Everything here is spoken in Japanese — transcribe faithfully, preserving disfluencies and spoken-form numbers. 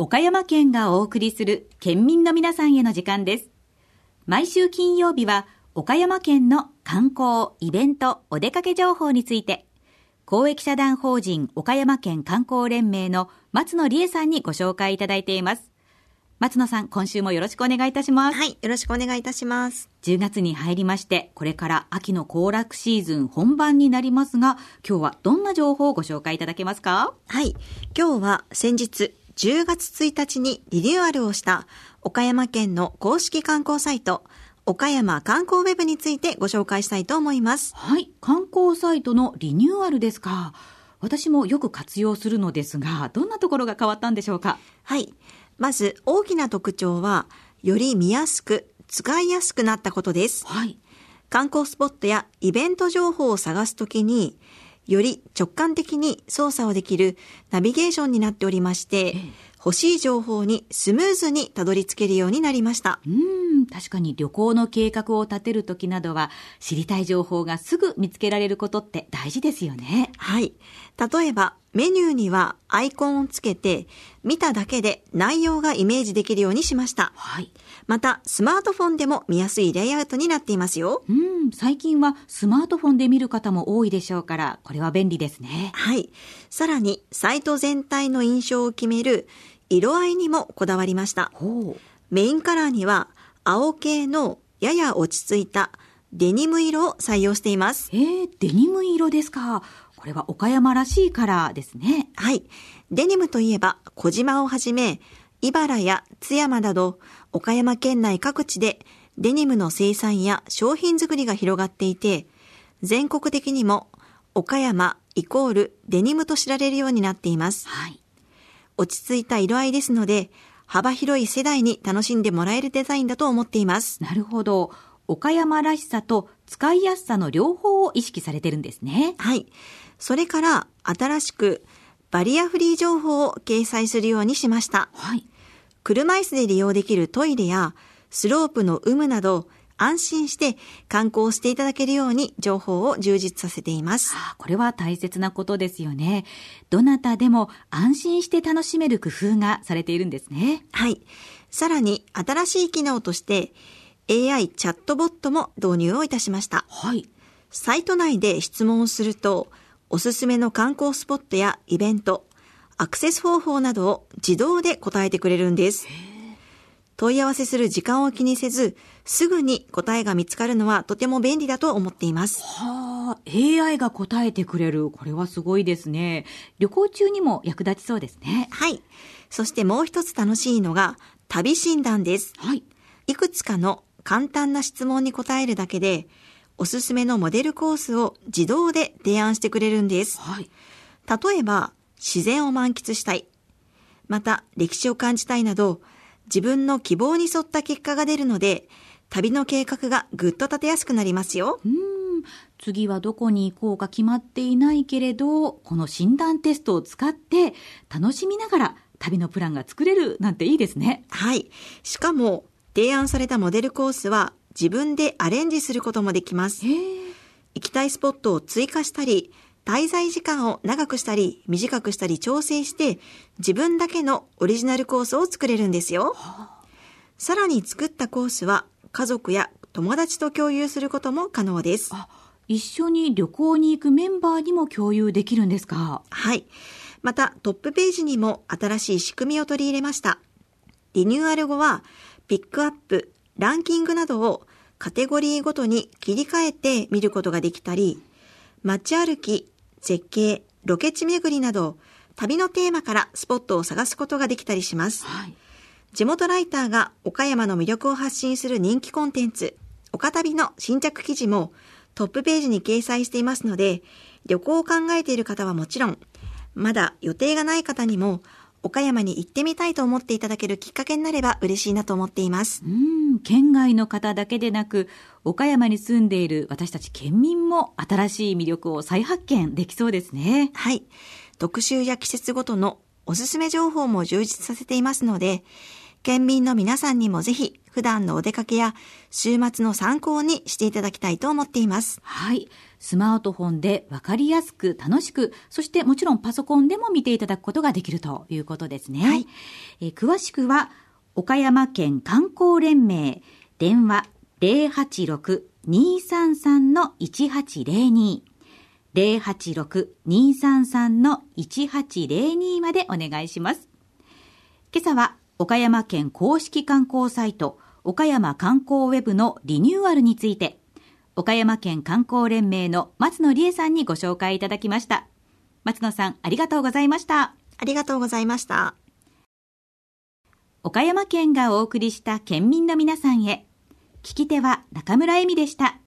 岡山県がお送りする県民の皆さんへの時間です。毎週金曜日は岡山県の観光、イベント、お出かけ情報について、公益社団法人岡山県観光連盟の松野理恵さんにご紹介いただいています。松野さん、今週もよろしくお願いいたします。 はい、よろしくお願いいたします。 じゅうがつに入りまして、これから秋の行楽シーズン本番になりますが、今日はどんな情報をご紹介いただけますか？ はい、今日は先日じゅうがつついたちにリニューアルをした岡山県の公式観光サイト、岡山観光ウェブについてご紹介したいと思います。 はい、観光サイトのリニューアルですか。私もよく活用するのですが、どんなところが変わったんでしょうか？ はい、まず大きな特徴は、より見やすく使いやすくなったことです。 はい、 観光スポットやイベント情報を探すときに、より直感的に操作をできるナビゲーションになっておりまして、ええ、欲しい情報にスムーズにたどり着けるようになりました。 うーん、確かに旅行の計画を立てるときなどは、知りたい情報がすぐ見つけられることって大事ですよね。 はい。例えば、メニューにはアイコンをつけて、見ただけで内容がイメージできるようにしました。 はい。 また、スマートフォンでも見やすいレイアウトになっていますよ。 うん、最近はスマートフォンで見る方も多いでしょうから、これは便利ですね。 はい。さらに、サイト全体の印象を決める色合いにもこだわりました。 ほう。 メインカラーには、青系のやや落ち着いたデニム色を採用しています。 えー、デニム色ですか。これは岡山らしいカラーですね。 はい。デニムといえば、小島をはじめ、茨や津山など、岡山県内各地でデニムの生産や商品作りが広がっていて、全国的にも岡山イコールデニムと知られるようになっています。 はい。 落ち着いた色合いですので、幅広い世代に楽しんでもらえるデザインだと思っています。 なるほど。岡山らしさと使いやすさの両方を意識されてるんですね。 はい。それから新しくバリアフリー情報を掲載するようにしました。 はい。 車椅子で利用できるトイレやスロープの有無など、安心して観光していただけるように情報を充実させています。 これは大切なことですよね。どなたでも安心して楽しめる工夫がされているんですね。 はい。さらに新しい機能として エーアイ チャットボットも導入をいたしました。 はい。 サイト内で質問をすると、おすすめの観光スポットやイベント、アクセス方法などを自動で答えてくれるんです。問い合わせする時間を気にせず、すぐに答えが見つかるのはとても便利だと思っています。 はあ、エーアイ が答えてくれる。これはすごいですね。旅行中にも役立ちそうですね。 はい。そしてもう一つ楽しいのが、旅診断です。 はい。 いくつかの簡単な質問に答えるだけで、おすすめのモデルコースを自動で提案してくれるんです。 はい。 例えば、自然を満喫したい。また、歴史を感じたいなど、自分の希望に沿った結果が出るので、旅の計画がぐっと立てやすくなりますよ。 うーん、次はどこに行こうか決まっていないけれど、この診断テストを使って楽しみながら旅のプランが作れるなんていいですね。 はい。しかも、提案されたモデルコースは自分でアレンジすることもできます。 へー。 行きたいスポットを追加したり、滞在時間を長くしたり短くしたり調整して自分だけのオリジナルコースを作れるんですよ。はあ、さらに作ったコースは家族や友達と共有することも可能です。 あ、一緒に旅行に行くメンバーにも共有できるんですか？ はい。またトップページにも新しい仕組みを取り入れました。リニューアル後はピックアップ、ランキングなどをカテゴリーごとに切り替えて見ることができたり、街歩き、絶景、ロケ地巡りなど、旅のテーマからスポットを探すことができたりします。 はい。 地元ライターが岡山の魅力を発信する人気コンテンツ、岡旅の新着記事もトップページに掲載していますので、旅行を考えている方はもちろん、まだ予定がない方にも、岡山に行ってみたいと思っていただけるきっかけになれば嬉しいなと思っています。 うーん、県外の方だけでなく、岡山に住んでいる私たち県民も新しい魅力を再発見できそうですね。 はい。特集や季節ごとのおすすめ情報も充実させていますので、県民の皆さんにもぜひ普段のお出かけや週末の参考にしていただきたいと思っています。 はい。 スマートフォンでわかりやすく楽しく、そしてもちろんパソコンでも見ていただくことができるということですね。はい、えー、詳しくは岡山県観光連盟電話 ゼロはちろく にーさんさん いちはちゼロに ゼロはちろく にーさんさん いちはちゼロに までお願いします。今朝は岡山県公式観光サイト岡山観光ウェブのリニューアルについて、岡山県観光連盟の松野理恵さんにご紹介いただきました。松野さん、ありがとうございました。 ありがとうございました。 岡山県がお送りした県民の皆さんへ。聞き手は中村恵美でした。